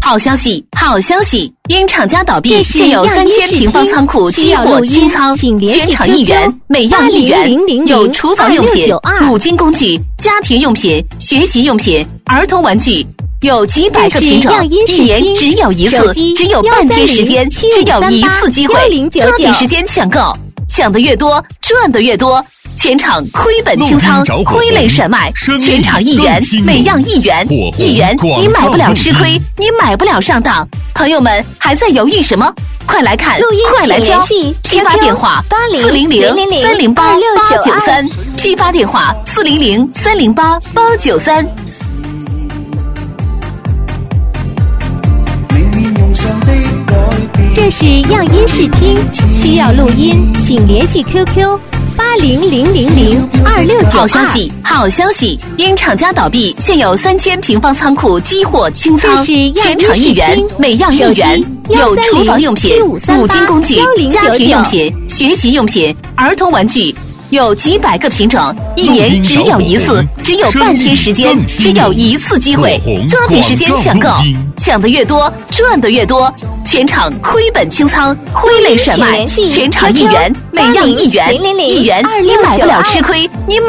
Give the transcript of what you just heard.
好消息，好消息！因厂家倒闭，现有3000平方仓库激活清仓，全场1元，每样1元，有厨房用品、五金工具、家庭用品、学习用品、儿童玩具。有几百个品种，1年只有一次，只有半天时间，只有一次机会，抓紧时间抢购，抢得越多，赚得越多。全场亏本清仓，挥泪甩卖，全场1元，每样1元，1元你买不了吃亏，你买不了上当。朋友们还在犹豫什么？快来看，快来挑！批发电话400-308-893，批发电话400-308-893。 这是样音视听，需要录音，请联系 QQ80000269。 好消息，好消息！因厂家倒闭，现有3000平方仓库激活清仓，全场1元，每样1元，有厨房用品、五金工具、家庭用品、学习用品、儿童玩具。有几百个品种，1年只有一次，只有半天时间，只有一次机会，抓紧时间抢购，抢得越多，赚得越多。全场亏本清仓，挥泪甩卖，全场1元，每样1元，1元你买不了吃亏，你